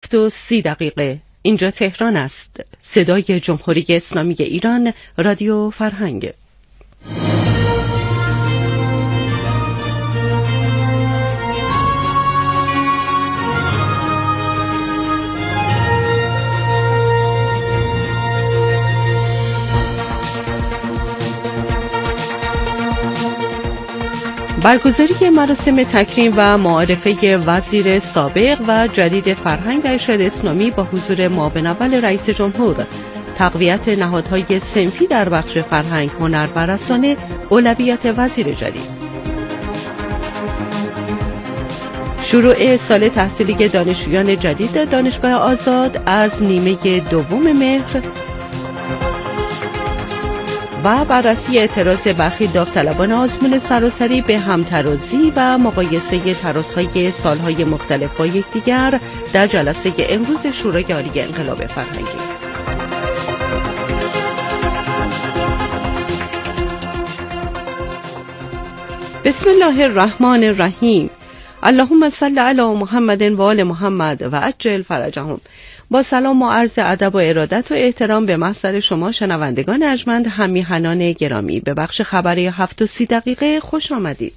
7:30. اینجا تهران است. صدای جمهوری اسلامی ایران، رادیو فرهنگ. برگزاری مراسم تکریم و معارفه وزیر سابق و جدید فرهنگ و ارشاد اسلامی با حضور معاون اول رئیس جمهور، تقویت نهادهای صنفی در بخش فرهنگ، هنر و رسانه اولویت وزیر جدید. شروع سال تحصیلی دانشجویان جدید دانشگاه آزاد از نیمه دوم مهر و بررسی اعتراض برخی داوطلبان آزمون سراسری به همترازی و مقایسه ترازهای سالهای مختلف با یکدیگر در جلسه امروز شورای عالی انقلاب فرهنگی. بسم الله الرحمن الرحیم. اللهم صل علی محمد و آل محمد و عجل فرجهم. با سلام و عرض ادب و ارادت و احترام به محضر شما شنوندگان ارجمند همیهنان گرامی، به بخش خبری 7:30 خوش آمدید.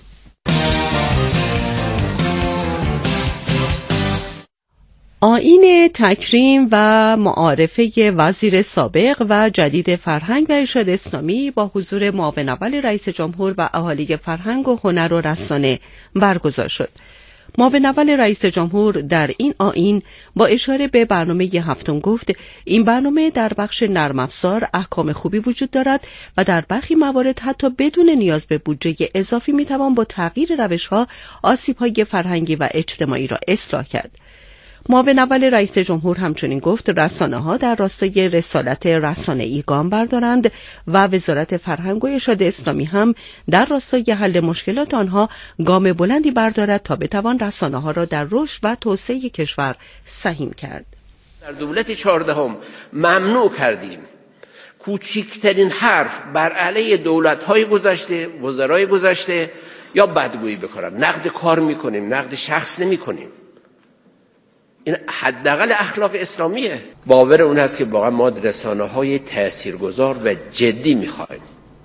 آیین تکریم و معارفه وزیر سابق و جدید فرهنگ و ارشاد اسلامی با حضور معاون اول رئیس جمهور و اهالی فرهنگ و هنر و رسانه برگزار شد. معاون اول رئیس جمهور در این آیین با اشاره به برنامه هفتم گفت این برنامه در بخش نرم افزار احکام خوبی وجود دارد و در برخی موارد حتی بدون نیاز به بودجه اضافی میتوان با تغییر روش‌ها آسیب‌های فرهنگی و اجتماعی را اصلاح کرد. معاون اول رئیس جمهور همچنین گفت رسانه‌ها در راستای رسالت رسانه‌ای گام بردارند و وزارت فرهنگ و ارشاد اسلامی هم در راستای حل مشکلات آنها گام بلندی بردارد تا بتوان رسانه‌ها را در رشد و توسعه کشور سهیم کرد. در دولت 14 ممنوع کردیم کوچکترین حرف بر علیه دولت‌های گذشته، وزرای گذشته یا بدگویی بکنن. نقد کار می‌کنیم، نقد شخص نمی‌کنیم. این حداقل اخلاق اسلامیه. باور اون هست که واقعا ما رسانه‌های تاثیرگذار و جدی می‌خوایم.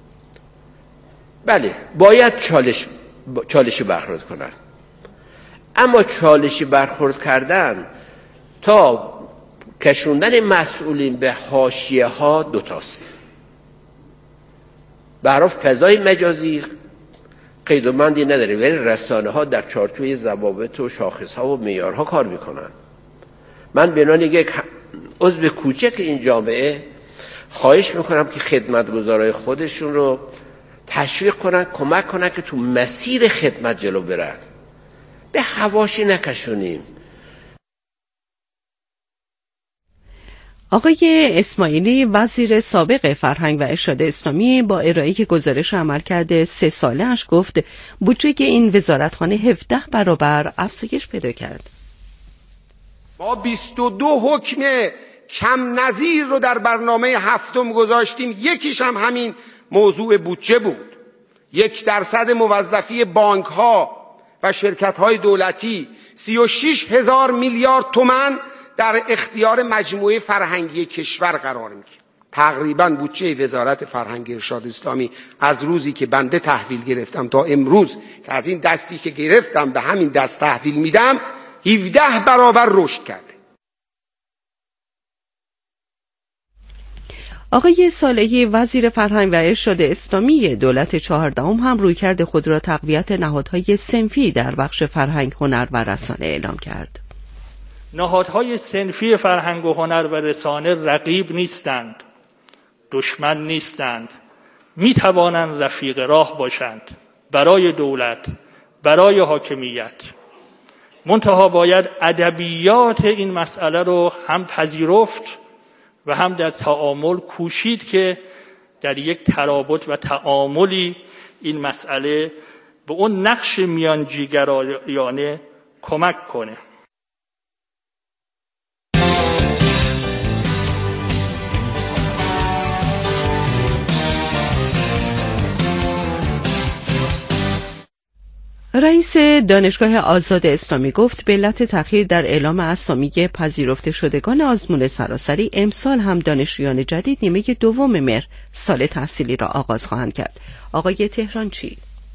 بله، باید چالشی برخورد کنن، اما چالشی برخورد کردن تا کشوندن مسئولین به حاشیه‌ها دوتاست. برای فضای مجازی قید و بندی نداره، ولی رسانه‌ها در چارچوب ضوابط و شاخص‌ها و معیارها کار می‌کنن. من به عنوان یک عضو کوچک این جامعه خواهش میکنم که خدمتگزارای خودشون رو تشویق کنن، کمک کنن که تو مسیر خدمت جلو برن، به حواشی نکشونیم. آقای اسماعیلی وزیر سابق فرهنگ و ارشاد اسلامی با ارائه گزارش عملکرد 3 ساله‌اش گفت بودجه این وزارتخانه 17 برابر افزایش پیدا کرد. ما 22 حکم کم نظیر رو در برنامه هفتم گذاشتیم، یکیش هم همین موضوع بودجه بود. 1% موظفی بانک ها و شرکت های دولتی 36,000 میلیارد تومان در اختیار مجموعه فرهنگی کشور قرار میگیره. تقریبا بودجه وزارت فرهنگ ارشاد اسلامی از روزی که بنده تحویل گرفتم تا امروز که از این دستی که گرفتم به همین دست تحویل میدم 17 برابر رشد کرده. آقای صالحی وزیر فرهنگ و ارشاد اسلامی دولت 14 هم رویکرد خود را تقویت نهادهای صنفی در بخش فرهنگ، هنر و رسانه اعلام کرد. نهادهای صنفی فرهنگ و هنر و رسانه رقیب نیستند، دشمن نیستند، می توانند رفیق راه باشند برای دولت، برای حاکمیت. منتها باید ادبیات این مسئله رو هم پذیرفت و هم در تعامل کوشید که در یک ترابط و تعاملی این مسئله به اون نقش میانجیگرایانه کمک کنه. رئیس رئیس دانشگاه آزاد اسلامی گفت به علت تأخیر در اعلام اسامی پذیرفته شدگان آزمون سراسری امسال هم دانشجویان جدید نیمه دوم مهر سال تحصیلی را آغاز خواهند کرد. آقای تهرانچی: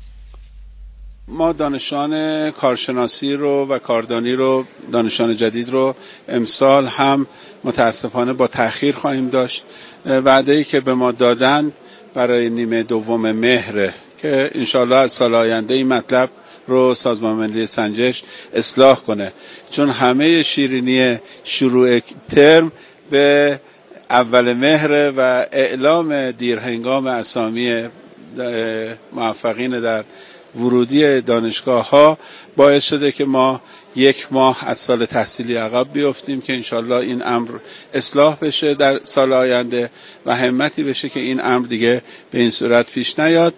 ما دانشجویان کارشناسی رو و کاردانی رو، دانشجویان جدید رو امسال هم متاسفانه با تأخیر خواهیم داشت. وعده‌ای که به ما دادن برای نیمه دوم مهر که انشالله از سال آینده این مطلب رو سازمان ملی سنجش اصلاح کنه، چون همه شیرینی شروع ترم به اول مهر و اعلام دیرهنگام اسامی موفقین در ورودی دانشگاه ها باعث شده که ما 1 ماه از سال تحصیلی عقب بیفتیم که انشالله این امر اصلاح بشه در سال آینده و همتی بشه که این امر دیگه به این صورت پیش نیاد.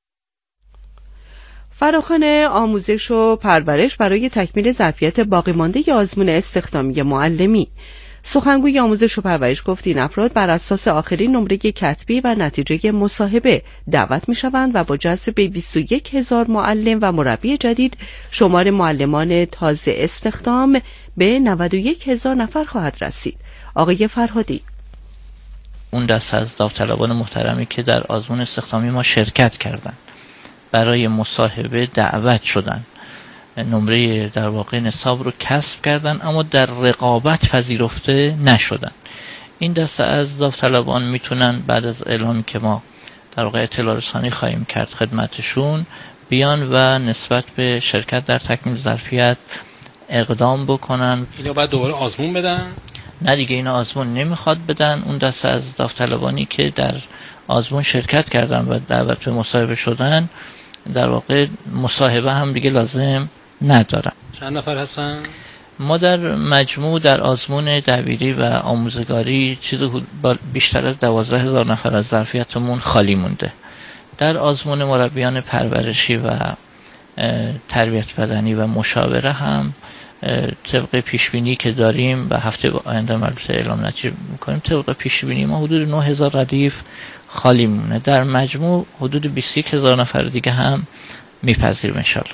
فراخوان آموزش و پرورش برای تکمیل ظرفیت باقی مانده آزمون استخدامی معلمی. سخنگوی آموزش و پرورش گفت این افراد بر اساس آخرین نمره کتبی و نتیجه مصاحبه دعوت می شوند و با جذب 21,000 معلم و مربی جدید شمار معلمان تازه استخدام به 91,000 نفر خواهد رسید. آقای فرهادی: اون دسته از داوطلبان محترمی که در آزمون استخدامی ما شرکت کردند برای مصاحبه دعوت شدند، نمره در واقع نصاب رو کسب کردن اما در رقابت پذیرفته نشدن. این دسته از داوطلبان میتونن بعد از اعلامی که ما در واقع اطلاع رسانی خواهیم کرد خدمتشون بیان و نسبت به شرکت در تکمیل ظرفیت اقدام بکنن. اینا بعد دوباره آزمون بدن؟ نه دیگه، اینا آزمون نمیخواد بدن. اون دسته از داوطلبانی که در آزمون شرکت کردن و دعوت به مصاحبه شدن در واقع مصاحبه هم دیگه لازم ندارن. چند نفر هستن؟ ما در مجموع در آزمون دبیری و آموزگاری بیشتر از 12,000 نفر از ظرفیتمون خالی مونده. در آزمون مربیان پرورشی و تربیت بدنی و مشاوره هم طبق پیشبینی که داریم و هفته آینده البته اعلام نتیجه میکنیم، طبق پیشبینی ما حدود 9,000 ردیف خالی مونه. در مجموع حدود 21,000 نفر دیگه هم میپذیریم انشالله.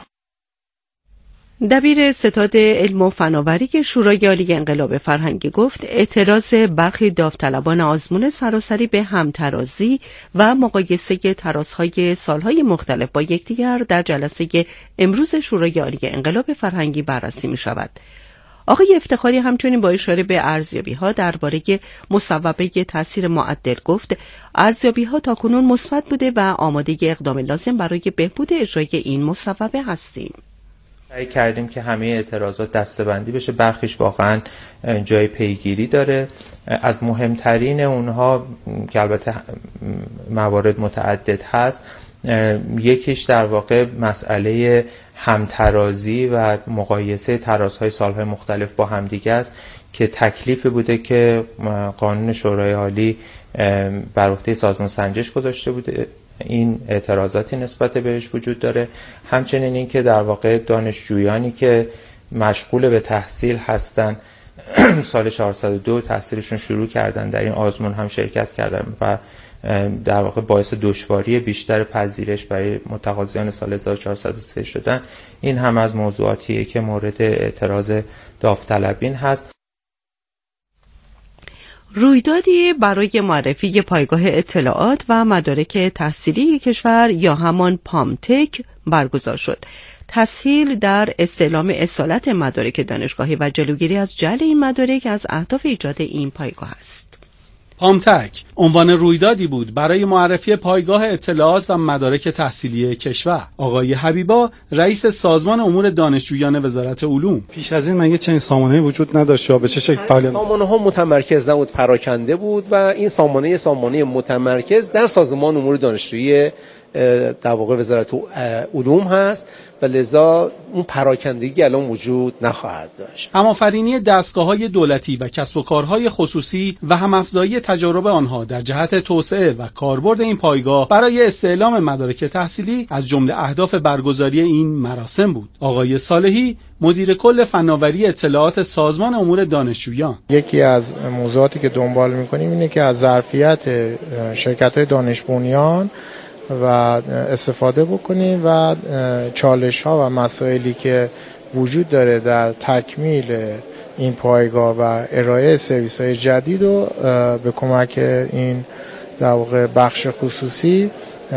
دبیر ستاد علم و فناوری شورای عالی انقلاب فرهنگی گفت اعتراض برخی داوطلبان آزمون سراسری به همترازی و مقایسه ترازهای سالهای مختلف با یکدیگر در جلسه امروز شورای عالی انقلاب فرهنگی بررسی می شود. آقای افتخاری همچنین با اشاره به ارزیابی‌ها درباره مصوبه تاثیر معدل گفت ارزیابی‌ها تاکنون مثبت بوده و آماده اقدام لازم برای بهبود اجرای این مصوبه هستیم. سعی کردیم که همه اعتراضات دسته‌بندی بشه، برخیش واقعا جای پیگیری داره. از مهمترین اونها که البته موارد متعدد هست، یکیش در واقع مسئله همترازی و مقایسه ترازهای سالهای مختلف با همدیگه است که تکلیفی بوده که قانون شورای عالی بر عهده سازمان سنجش گذاشته بوده. این اعتراضاتی نسبت بهش وجود داره. همچنین این که در واقع دانشجویانی که مشغول به تحصیل هستن سال 402 تحصیلشون شروع کردن در این آزمون هم شرکت کردن و در واقع باعث دشواری بیشتر پذیرش برای متقاضیان سال 1403 شدن. این هم از موضوعاتیه که مورد اعتراض داوطلبین هست. رویدادی برای معرفی پایگاه اطلاعات و مدارک تحصیلی کشور یا همان پامتک برگزار شد. تسهیل در استعلام اصالت مدارک دانشگاهی و جلوگیری از جعل این مدارک از اهداف ایجاد این پایگاه است. پامتک عنوان رویدادی بود برای معرفی پایگاه اطلاعات و مدارک تحصیلی کشور. آقای حبیبا رئیس سازمان امور دانشجویان وزارت علوم: پیش از این مگه چنین سامانه‌ای وجود نداشت یا به چه شکل فعالیت؟ سامانه‌ها متمرکز نبود، پراکنده بود و این سامانه متمرکز در سازمان امور دانشجویی در واقع وزارت علوم هست و لذا اون پراکندگی الان وجود نخواهد داشت. هم‌آفرینی دستگاه‌های دولتی و کسب و کارهای خصوصی و هم‌افزایی تجارب آنها در جهت توسعه و کاربرد این پایگاه برای استعلام مدارک تحصیلی از جمله اهداف برگزاری این مراسم بود. آقای صالحی مدیر کل فناوری اطلاعات سازمان امور دانشجویان: یکی از موضوعاتی که دنبال می‌کنیم اینه که از ظرفیت شرکت‌های دانش بنیان و استفاده بکنیم و چالش ها و مسائلی که وجود داره در تکمیل این پایگاه و ارائه سرویس های جدید رو به کمک این در واقع بخش خصوصی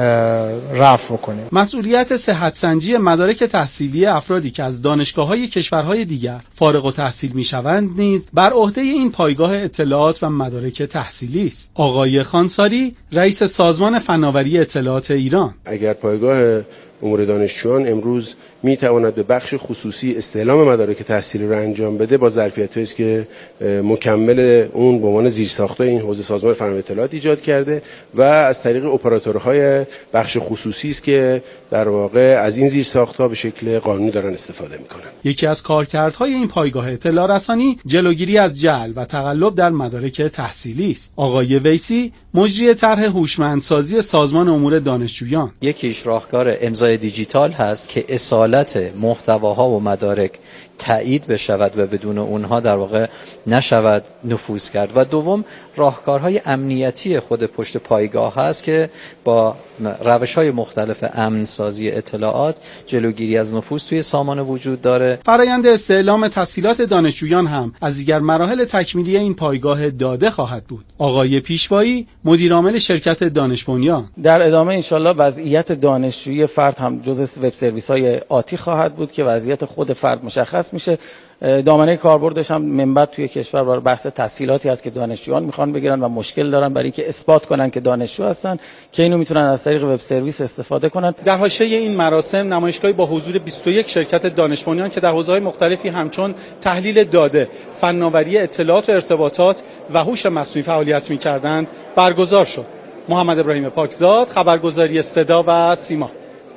رفع کنیم. مسئولیت صحت سنجی مدارک تحصیلی افرادی که از دانشگاه‌های کشورهای دیگر فارغ التحصیل می‌شوند نیز بر عهده این پایگاه اطلاعات و مدارک تحصیلی است. آقای خانساری، رئیس سازمان فناوری اطلاعات ایران: اگر پایگاه امور دانشجویان امروز میتواند به بخش خصوصی استعلام مدارک تحصیلی را انجام بده، با ظرفیت‌هایی است که مکمل اون به عنوان زیرساخت‌های این حوزه سازمان فناوری اطلاعات ایجاد کرده و از طریق اپراتورهای بخش خصوصی است که در واقع از این زیرساخت‌ها به شکل قانونی دارن استفاده می‌کنن. یکی از کارکردهای این پایگاه اطلاع رسانی جلوگیری از جعل و تقلب در مدارک تحصیلی است. آقای ویسی، مجری طرح هوشمندسازی سازمان امور دانشجویان: یکیش راهکار امضای دیجیتال هست که اصالت محتواها و مدارک تایید بشود و بدون اونها در واقع نشود نفوذ کرد. و دوم راهکارهای امنیتی خود پشت پایگاه هست که با روش‌های مختلف امن‌سازی اطلاعات جلوگیری از نفوذ توی سامان وجود داره. فرآیند استعلام تحصیلات دانشجویان هم از دیگر مراحل تکمیلی این پایگاه داده خواهد بود. آقای پیشوایی، مدیر عامل شرکت دانش بنیان: در ادامه انشالله وضعیت دانشجویی فرد هم جزء وب سرویس‌های آتی خواهد بود که وضعیت خود فرد مشخص میشه. دامنه کاربردش هم منبت توی کشور برای بحث تسهیلاتی هست که دانشجویان میخوان بگیرن و مشکل دارن برای اینکه اثبات کنن که دانشجو هستن، که اینو میتونن از طریق وب سرویس استفاده کنن. در حاشیه این مراسم نمایشگاهی با حضور 21 شرکت دانش بنیان که در حوزه‌های مختلفی همچون تحلیل داده، فناوری اطلاعات و ارتباطات و هوش مصنوعی فعالیت می‌کردند برگزار شد. محمد ابراهیم پاکزاد، خبرگزاری صدا و سیما.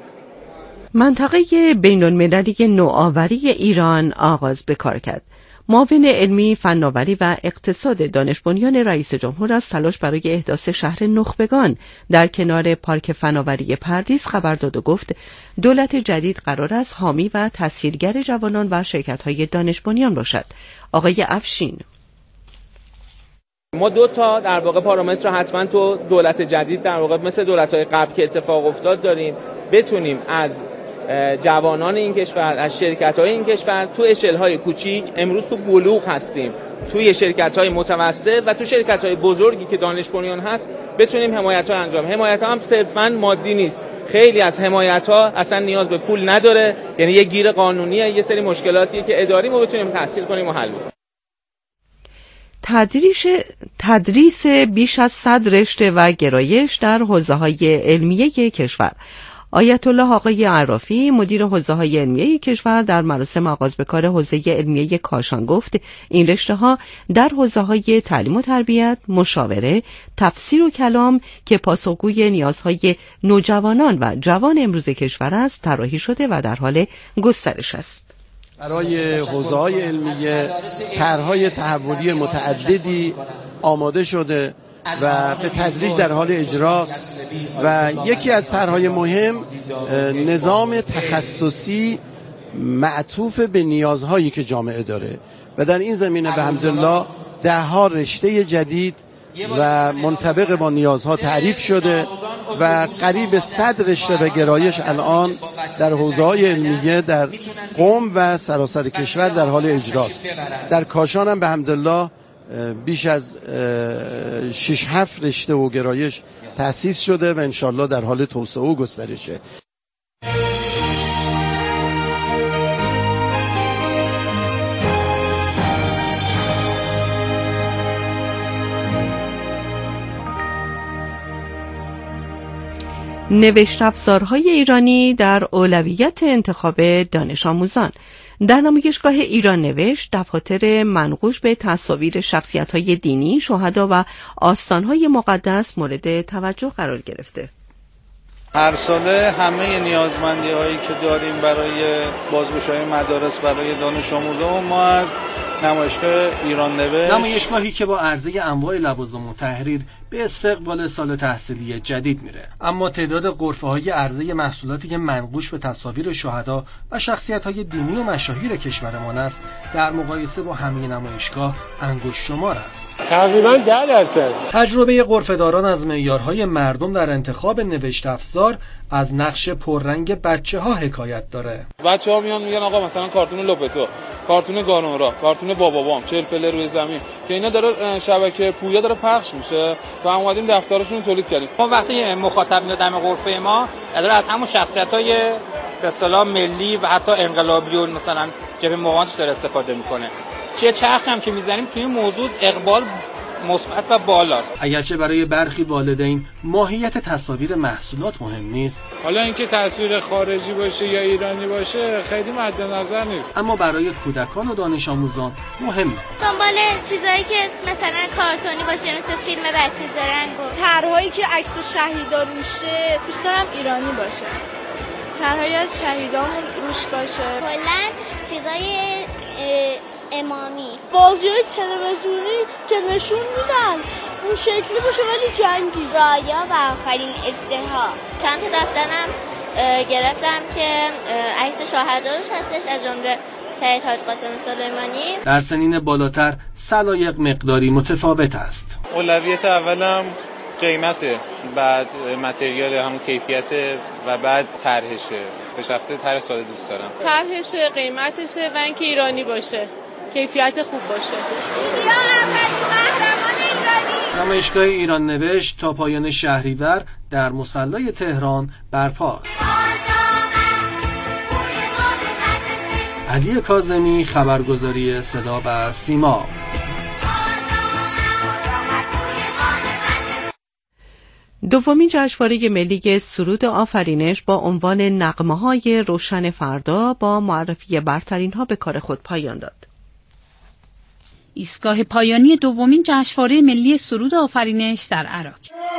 منطقه بین‌المللی نوآوری ایران آغاز به کار کرد. معاون علمی، فناوری و اقتصاد دانش بنیان رئیس جمهور از تلاش برای احداث شهر نخبگان در کنار پارک فناوری پردیس خبر داد و گفت دولت جدید قرار است حامی و تسهیلگر جوانان و شرکت‌های دانش بنیان باشد. آقای افشین: ما دو تا در واقع پارامتر حتما تو دولت جدید در واقع مثل دولت‌های قبل که اتفاق افتاد داریم، بتونیم از جوانان این کشور، از شرکت‌های این کشور تو اشل‌های کوچیک، امروز تو بلوغ هستیم، توی شرکت‌های متوسط و تو شرکت‌های بزرگی که دانش بنیان هست بتونیم حمایت‌ها انجام. حمایت‌ها هم صرفاً مادی نیست. خیلی از حمایت‌ها اصلا نیاز به پول نداره، یعنی یه گیر قانونیه، یه سری مشکلاتیه که اداری ما بتونیم تحصیل کنیم و حل کنیم. تدریس بیش از 100 رشته و گرایش در حوزه‌های علمیه کشور. آیت الله آقای عرافی، مدیر حوزه‌های علمیه کشور، در مراسم آغاز به کار حوزه علمیه کاشان گفت این رشته‌ها در حوزه‌های تعلیم و تربیت، مشاوره، تفسیر و کلام که پاسخگوی نیازهای نوجوانان و جوان امروز کشور است طراحی شده و در حال گسترش است. برای حوزه‌های علمیه طرح‌های تحولی متعددی آماده شده و به تدریج در حال اجراست و یکی از طرح‌های مهم نظام تخصصی معطوف به نیازهایی که جامعه داره و در این زمینه به حمدالله 10 رشته جدید و منطبق با نیازها تعریف شده و قریب 100 رشته و گرایش الان در حوزه‌های علمیه در قم و سراسر کشور در حال اجراست. در کاشان هم به حمدالله بیش از 6-7 رشته و گرایش تأسیس شده و انشالله در حال توسعه و گسترشه. نوشت افزارهای ایرانی در اولویت انتخاب دانش آموزان. در نمایشگاه ایران نوشت دفاتر منقوش به تصاویر شخصیت‌های دینی، شهدا و آستان‌های مقدس مورد توجه قرار گرفته. هر ساله همه نیازمندی‌هایی که داریم برای بازگشایی مدارس برای دانش آموزان ما از نمایشگاه ایران نوشت، نمایشگاهی که با عرضه انواع لوازم و تحریر به استقبال سال تحصیلی جدید میره. اما تعداد غرفه‌های عرضه محصولاتی منقوش به تصاویر شهدا و شخصیت‌های دینی و مشاهیر کشورمان است در مقایسه با همه نمایشگاه انگشت شمار است. تقریباً 10%. تجربه غرفه‌داران از معیارهای مردم در انتخاب نوشت افزار از نقش پررنگ بچه‌ها حکایت داره. بچه‌ها میان میگن آقا مثلا کارتون لوپتو، کارتون گانورا، کارتون بابابام، 40 پله روی زمین که اینا داره شبکه پویا داره پخش میشه و ما اومدیم دفترشون رو تولید کردیم. ما وقتی مخاطب میاد دم غرفه ما داره از همون شخصیت‌های به اصطلاح ملی و حتی انقلابی و مثلا جبهه مقاومتش داره استفاده میکنه. چرخ هم که میزنیم توی موضوع اقبال مثبت و بالاست. اگرچه برای برخی والدین ماهیت تصاویر محصولات مهم نیست، حالا اینکه تصویر خارجی باشه یا ایرانی باشه خیلی مد نظر نیست، اما برای کودکان و دانش آموزان مهمه. دنبال چیزایی که مثلا کارتونی باشه، مثل فیلم بچه زرنگ و طرحهایی که عکس شهیدا روشه، دوست دارم ایرانی باشه. طرحهایی از شهیدامون روش باشه. کلا چیزای امامی، بازی‌های تلویزیونی که نشون میدن اون شکلی باشه ولی جنگی. رایا و آخرین اژدها. چند تا دفترم گرفتم که عکس شهدا روش هستش، از جمله شهید حاج قاسم سلیمانی. در سنین بالاتر سلایق مقداری متفاوت است. اولویت اولم قیمته، بعد متریال، همون کیفیت و بعد طرحشه. به شخصه طرح ساده دوست دارم. طرحشه، قیمتشه و اینکه ایرانی باشه. کیفیت خوب باشه. نمایشگاه ایران نوشت تا پایان شهریور در مصلی تهران برپاست. علی کاظمی، خبرگزاری صدا و سیما. دومین جشنواره ملی سرود آفرینش با عنوان نغمه‌های روشن فردا با معرفی برترین‌ها به کار خود پایان داد. ایستگاه پایانی دومین جشنواره ملی سرود آفرینش در عراق.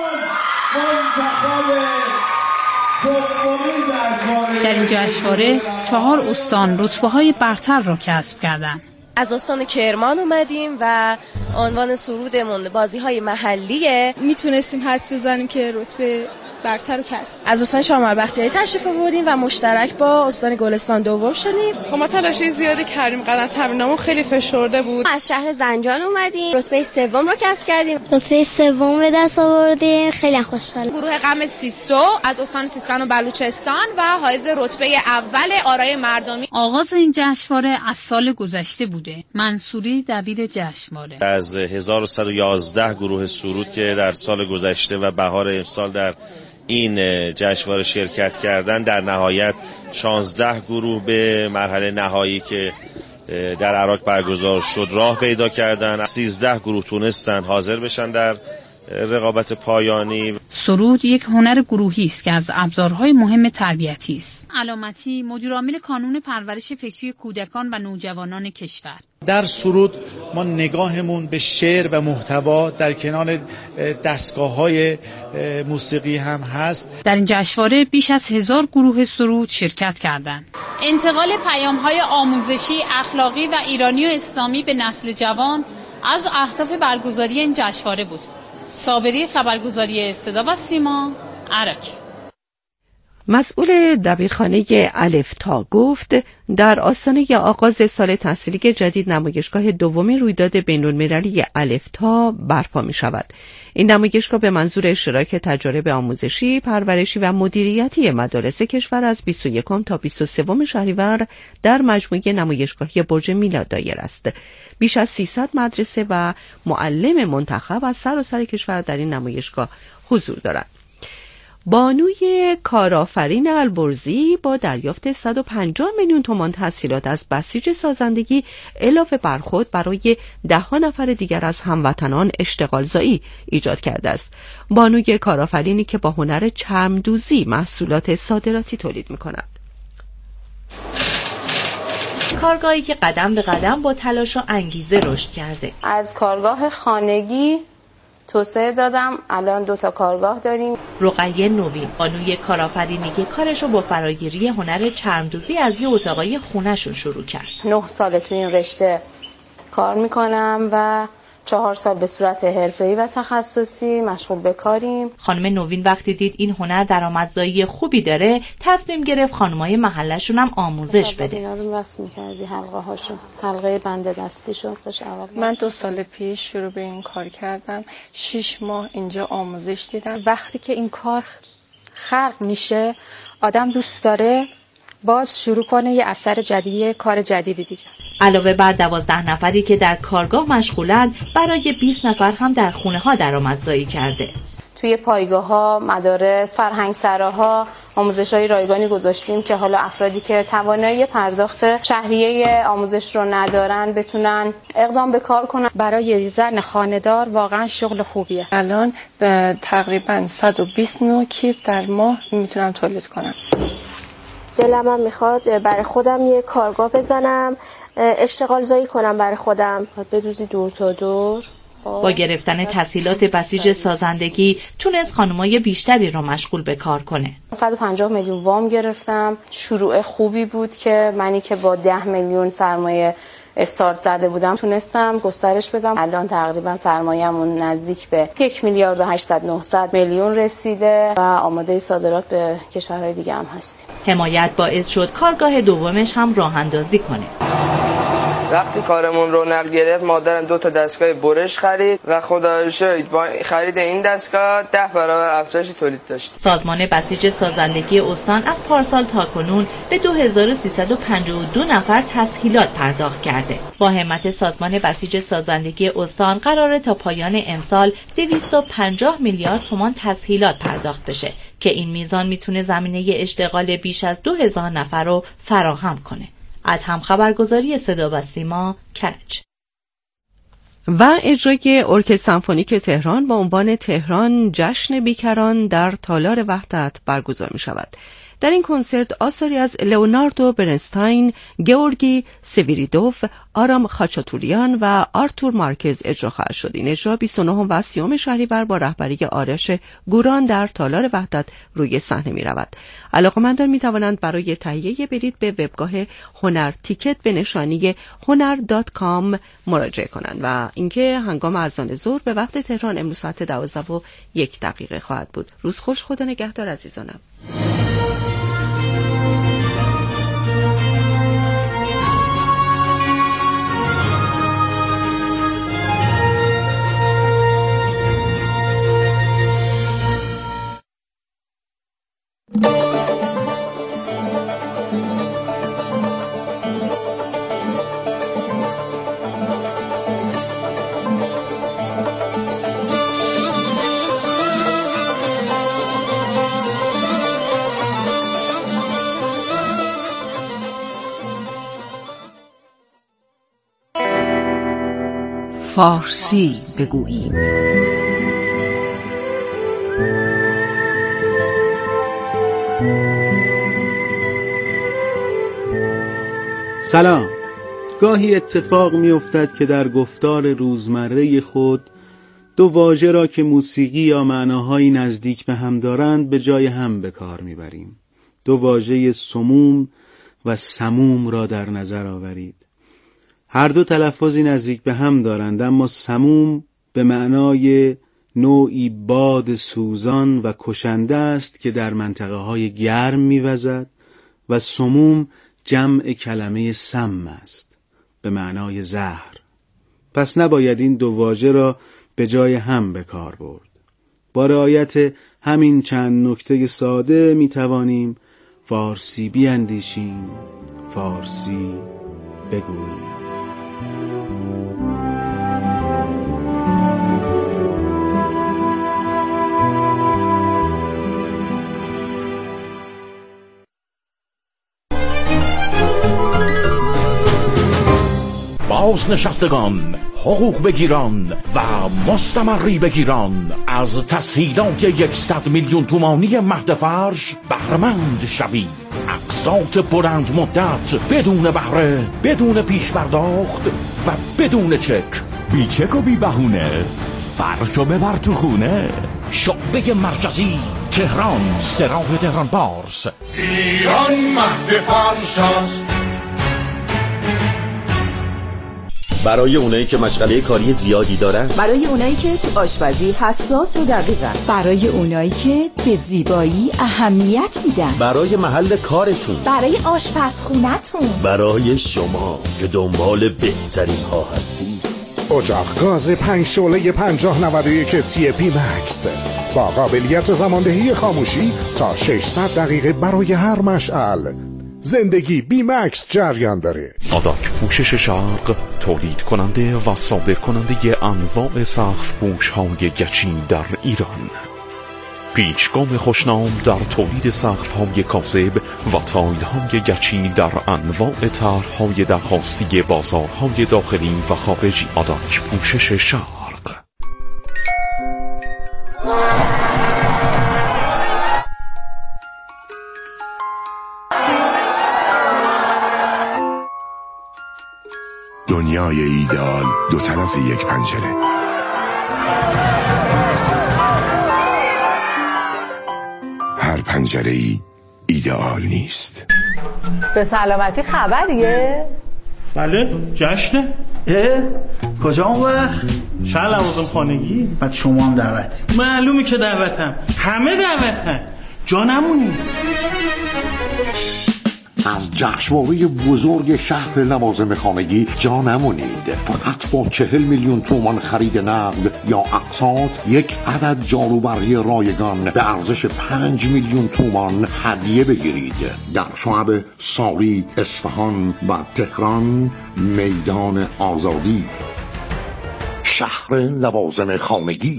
در این جشنواره 4 استان رتبه‌های برتر را کسب کردند. از استان کرمان اومدیم و عنوان سرودمون بازی‌های محلیه. میتونستیم حدس بزنیم که رتبه برتر رو کسب. از استان شمال بختیاری تشریف آوردیم و مشترک با استان گلستان دوم شدیم. ما تلاشی زیادی کردیم، قدم تمرینامون خیلی فشرده بود. از شهر زنجان اومدیم، رتبه سوم رو کسب کردیم. رتبه سوم به دست آوردیم، خیلی خوشحالم. گروه غم سیستو از استان سیستان و بلوچستان و حائز رتبه اول آرای مردمی. آغاز این جشنواره از سال گذشته بوده. منصوری دبیر جشنواره. از 1111 گروه سرود که در سال گذشته و بهار امسال در این جشنواره شرکت کردن، در نهایت 16 گروه به مرحله نهایی که در عراق برگزار شد راه پیدا کردن. 13 گروه تونستن حاضر بشن در رقابت پایانی. سرود یک هنر گروهی است که از ابزارهای مهم تربیتی است. علامتی مدیرعامل کانون پرورش فکری کودکان و نوجوانان کشور. در سرود ما نگاهمون به شعر و محتوا در کنار دستگاه‌های موسیقی هم هست. در این جشنواره بیش از 1000 گروه سرود شرکت کردند. انتقال پیام‌های آموزشی، اخلاقی و ایرانی و اسلامی به نسل جوان از اهداف برگزاری این جشنواره بود. صابری، خبرگزاری صدا و سیما، عراق. مسئول دبیرخانه الفتا گفت در آستانه آغاز سال تحصیلی جدید نمایشگاه دومین رویداد بین‌المللی الفتا برپا می شود. این نمایشگاه به منظور اشتراک تجارب آموزشی، پرورشی و مدیریتی مدارس کشور از 21 تا 23 شهریور در مجموعه نمایشگاهی برج میلاد دایر است. بیش از 300 مدرسه و معلم منتخب از سراسر کشور در این نمایشگاه حضور دارند. بانوی کارآفرین البرزی با دریافت 150 میلیون تومان تسهیلات از بسیج سازندگی علاوه بر خود برای 10 نفر دیگر از هموطنان اشتغالزایی ایجاد کرده است. بانوی کارآفرینی که با هنر چرمدوزی محصولات صادراتی تولید می‌کند. کارگاهی که قدم به قدم با تلاش و انگیزه رشد کرده. از کارگاه خانگی توسعه دادم، الان 2 کارگاه داریم. رقیه نوین، بانوی کارآفرینی که کارشو با فراگیری هنر چرمدوزی از یه اتاقای خونه‌شون شروع کرد. 9 سال تو این رشته کار میکنم و 4 سال به صورت حرفه‌ای و تخصصی مشغول به کاریم. خانم نوین وقتی دید این هنر درآمدزایی خوبی داره تصمیم گرفت خانمای محله‌شون هم آموزش بده. اینا رو وصل می‌کردی حلقه هاشون، حلقه بنده دستیشون. من 2 سال پیش شروع به این کار کردم. 6 ماه اینجا آموزش دیدم. وقتی که این کار خلق میشه آدم دوست داره باز شروع کنه یه اثر جدیدی، کار جدیدی دیگه. علاوه بر 12 نفری که در کارگاه مشغولن، برای 20 نفر هم در خونه ها درآمدزایی کرده. توی پایگاه‌ها، مدارس، فرهنگسراها آموزش‌های رایگانی گذاشتیم که حالا افرادی که توانایی پرداخت شهریه آموزش رو ندارن بتونن اقدام به کار کنن. برای زن خانه‌دار واقعا شغل خوبیه. الان تقریبا 120 نوع کیف در ماه میتونم تولید کنم. دلم هم میخواد برای خودم یه کارگاه بزنم، اشتغال زایی کنم برای خودم. بدوزی دور تا دور. با گرفتن تسهیلات بسیج سازندگی تونست خانمای بیشتری رو مشغول به کار کنه. 150 میلیون وام گرفتم. شروع خوبی بود که منی که با 10 میلیون سرمایه استارت زده بودم تونستم گسترش بدم. الان تقریبا سرمایه‌مون نزدیک به 1 میلیارد و 800 میلیون رسیده و آماده صادرات به کشورهای دیگه هم هستیم. حمایت باعث شد کارگاه دومش هم راه اندازی کنه. وقتی کارمون رونق گرفت مادرم 2 تا دستگاه برش خرید و خدا رو شکر با خرید این دستگاه 10 برابر افزایش تولید داشت. سازمان بسیج سازندگی استان از پارسال تا کنون به 2352 نفر تسهیلات پرداخت کرده. با همت سازمان بسیج سازندگی استان قراره تا پایان امسال 250 میلیارد تومان تسهیلات پرداخت بشه که این میزان میتونه زمینه اشتغال بیش از 2000 نفر رو فراهم کنه. از هم خبرگزاری صدا و سیما کرج. و اجرای ارکستر سمفونیک تهران با عنوان تهران جشن بیکران در تالار وحدت برگزار می شود. در این کنسرت آثاری از لئوناردو برنستاین، گئورگی سویریدوف، آرام خاچاتوریان و آرتور مارکز اجرا خواهد شد. این اجرا 29 و 30 شهریور با رهبری آرش گوران در تالار وحدت روی صحنه می رود. علاقه‌مندان می توانند برای تهیه بلیط به وبگاه هنر تیکت به نشانی hunar.com مراجعه کنند. و اینکه هنگام اذان ظهر به وقت تهران امروز ساعت 12:01 خواهد بود. روز خوش، خدا نگهدار عزیزانم. فارسی بگوییم. سلام. گاهی اتفاق می افتد که در گفتار روزمره خود دو واژه را که موسیقی یا معناهایی نزدیک به هم دارند به جای هم به کار می بریم. دو واژه سموم و سموم را در نظر آورید. هر دو تلفظی نزدیک به هم دارند، اما سموم به معنای نوعی باد سوزان و کشنده است که در منطقه های گرم می‌وزد و سموم جمع کلمه سم است به معنای زهر. پس نباید این دو واژه را به جای هم به کار برد. با رعایت همین چند نکته ساده می‌توانیم فارسی بیاندیشیم، فارسی بگوییم. بازنشستگان، حقوق بگیران و مستمری بگیران از تسهیلات 100 میلیون تومانی مهد فرش بهره‌مند شوید. اقساط بلند مدت بدون بهره، بدون پیش پرداخت و بدون چک. بی چک و بی بهونه، فرشو ببر تو خونه. شعبه مرکزی تهران، سراح تهران پارس. ایران مهد فرش است. برای اونایی که مشغله کاری زیادی دارن، برای اونایی که تو آشپزی حساس و دقیقن، برای اونایی که به زیبایی اهمیت میدن، برای محل کارتون، برای آشپزخونتون، برای شما که دنبال بهترین ها هستی. اجاق گاز 5 شعله 5091 تی پی مکس با قابلیت زماندهی خاموشی تا 600 دقیقه برای هر مشعل. زندگی بی مکس جریان داره. آداک پوشش شرق تولید کننده و صادر کننده انواع سقف پوش های گچی در ایران. پیشگام خوشنام در تولید سقف های کاذب و تایل های گچی در انواع طرح‌های درخواستی بازارهای داخلی و خارجی. آداک پوشش شرق. دنیای ایدئال دو طرف یک پنجره. هر پنجره‌ای ایدئال نیست. به سلامتی خبریه؟ بله جشنه. کجا اون وقت؟ شهر لوازم خانگی. بعد شما هم دعوتی؟ معلومی که دعوتم، همه دعوتن، جا نمونی. از جشنواره بزرگ شهر لوازم خانگی جا نمونید. فقط با 40 میلیون تومان خرید نقد یا اقساط یک عدد جاروبرقی رایگان به ارزش 5 میلیون تومان هدیه بگیرید. در شعب ساری، اصفهان و تهران، میدان آزادی. شهر لوازم خانگی.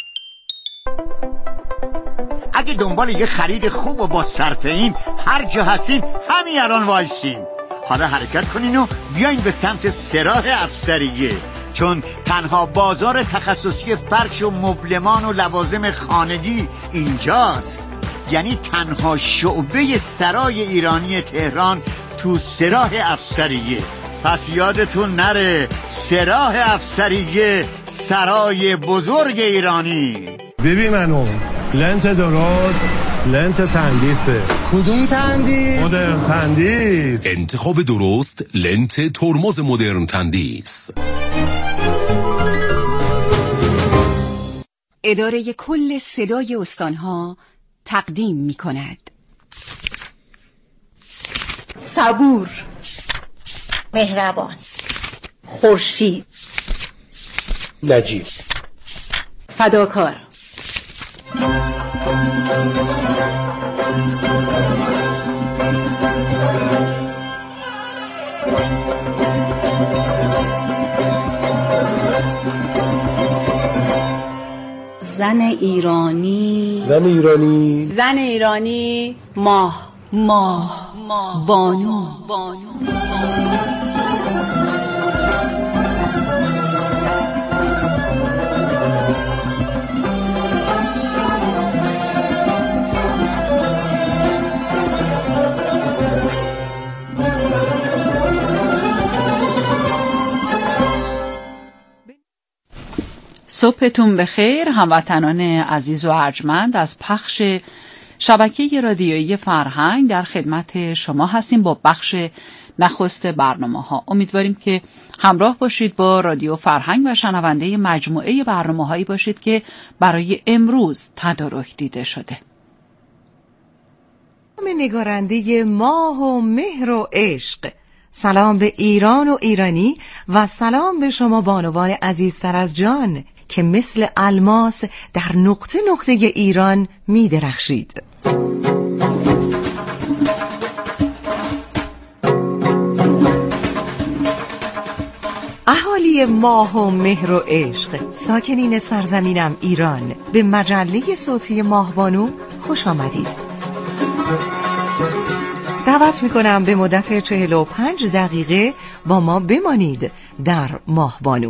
اگه دنبال یه خرید خوب و با صرفه این هر جا هستین همین الان وایسین. حالا حرکت کنین و بیاین به سمت سراح افسریه، چون تنها بازار تخصصی فرش و مبلمان و لوازم خانگی اینجاست. یعنی تنها شعبه سرای ایرانی تهران تو سراح افسریه. پس یادتون نره، سراح افسریه، سرای بزرگ ایرانی. ببین منو لنت درست، لنت تندیسه. کدوم تندیس؟ مدرن تندیس. انتخاب درست، لنت ترمز مدرن تندیس. اداره کل صدای استانها تقدیم می کند. صبور، مهربان، خورشید، نجیب، فداکار. زن ایرانی، زن ایرانی، زن ایرانی، ماه، بانو. صبحتون بخیر هموطنان عزیز و ارجمند. از پخش شبکه رادیویی فرهنگ در خدمت شما هستیم با بخش نخست برنامه‌ها. امیدواریم که همراه باشید با رادیو فرهنگ و شنونده مجموعه برنامه‌هایی باشید که برای امروز تدارک دیده شده. نگارنده ماه و مهر و عشق، سلام به ایران و ایرانی و سلام به شما بانوان عزیزتر از جان که مثل الماس در نقطه نقطه ایران می درخشید. اهالی ماه و مهر و عشق، ساکنین سرزمینم ایران، به مجله صوتی ماهبانو خوش آمدید. دعوت میکنم به مدت 45 دقیقه با ما بمانید در ماهبانو.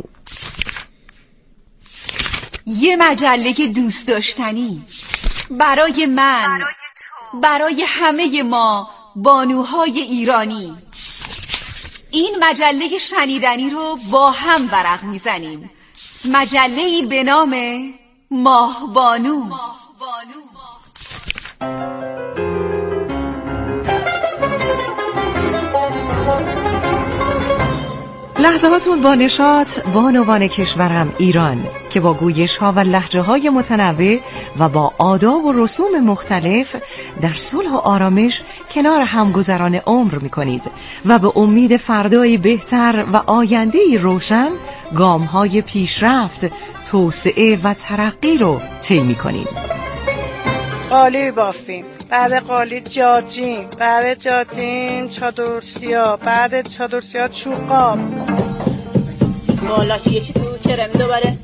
یه مجله دوست داشتنی برای من، برای تو، برای همه ما بانوهای ایرانی. این مجله شنیدنی رو با هم ورق میزنیم. مجله‌ای به نام ماهبانو. لحظاتون با نشاط بانوان کشورم ایران که با گویش ها و لهجه های متنوع و با آداب و رسوم مختلف در صلح و آرامش کنار همگذران عمر میکنید و به امید فردایی بهتر و آینده‌ای روشن گام های پیشرفت، توسعه و ترقی رو طی میکنید. قالی بافیم، بعد قالی جاجین، بعد جاجین چادرسیا، بعد چادرسیا چوب قاب. بالاش یکی تو چرمی دوباره